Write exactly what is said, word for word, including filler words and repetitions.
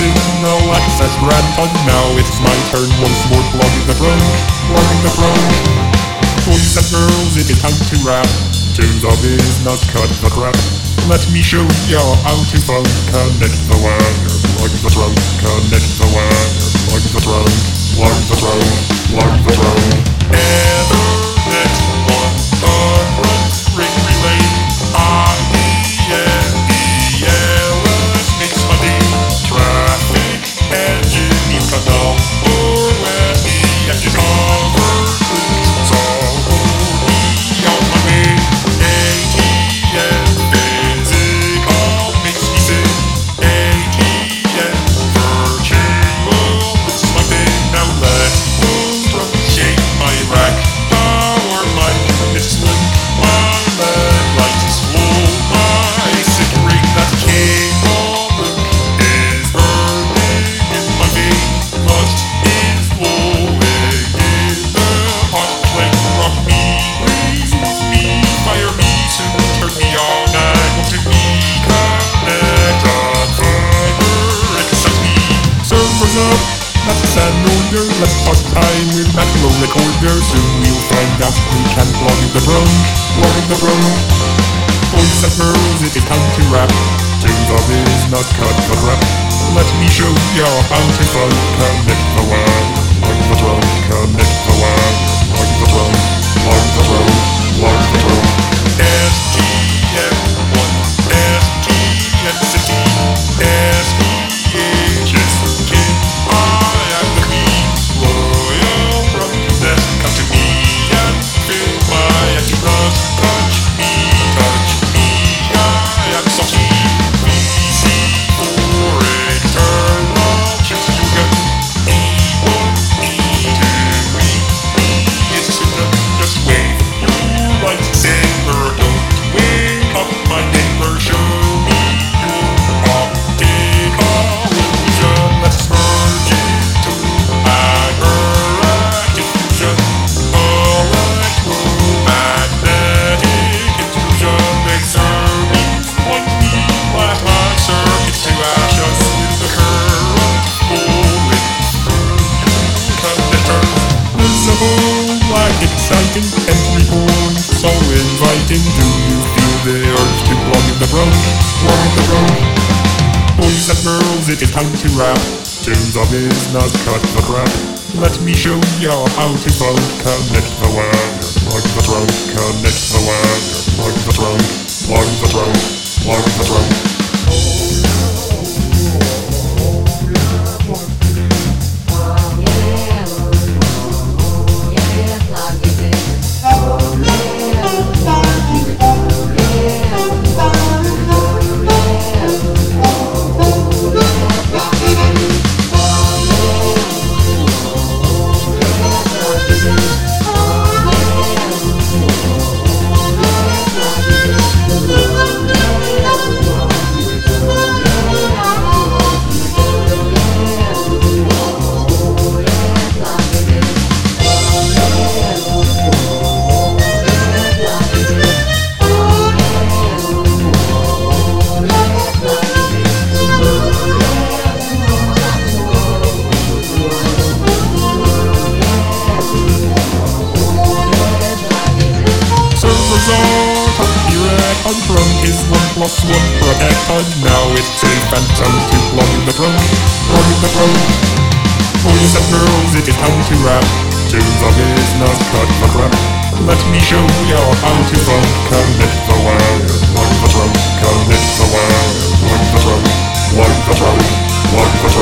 missing no access granted. Now it's my turn once more, plugging the throne, plugging the throne. Boys and girls, it is time to rap. Tunes of business, cut the crap. Let me show ya how to funk. Connect the wire, plug the throne. Connect the wire, plug the throne. Plug the throne, plug the throne. Ethernet one hundred ring relay. I E N E L S makes money. Traffic engine, you can know. Or when the engine covered, so be on my way. A T M physical makes me sing. A T M virtual, this is my thing. Now let go from shape my rack. Power my it's slim. My lead light is full. My basic ring that cable is burning in my vein. Lust is flowing in the hot flame. Rock me, please me, fire me, soon turn me on. I want to be connected. Fiber excite me. Servers up, that's an order. Let's talk time with that low recorder. Soon we'll find out who can plug in the throne, plug in the throne. Boys and girls, it is time to rap. Tunes of business, cut the crap. Let me show ya how to funk. Connect the wire, plug the throne. Connect the wire, plug the throne. Plug the throne, plug the throne. S T M one, S T M City, S P H S Kid. I am the queen, royal from this. Come to me and feel my anti-love. Touch me, touch me, I am salty. V C for eternal chips you get. E one, E two, E, E is a signal. Just wave your lightsaber. Don't wake up my neighbor. Show me your optical illusion. Let's merge into hyperactive fusion. Electromagnetic intrusion. Laser beams point me like my circuits to ashes with the current flowing through connectors. Visible like exciting entry points, so inviting. Do you feel the urge to plug in the throne, plug in the throne? Boys and girls, it is time to rap. Tunes of business, cut the crap. Let me show ya how to funk. Connect the wire, plug the throne. Connect the wire, plug the throne. Plug the throne, plug the throne. On throne is one plus one protected. Now it's safe and sound to plug in the throne, plug in the throne. Boys and girls, it is time to rap. Tunes of business, cut the crap. Let me show ya how to funk. Connect the wire, plug the throne. Connect the wire, plug the throne. Plug the throne, plug the throne.